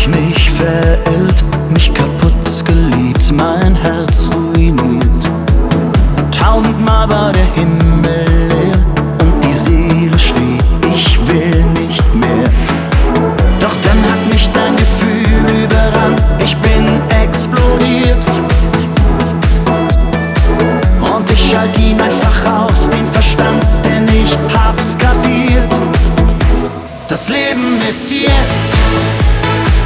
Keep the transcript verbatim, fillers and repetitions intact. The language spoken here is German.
ich mich verirrt, mich kaputt geliebt, mein Herz ruiniert. Tausendmal war der Himmel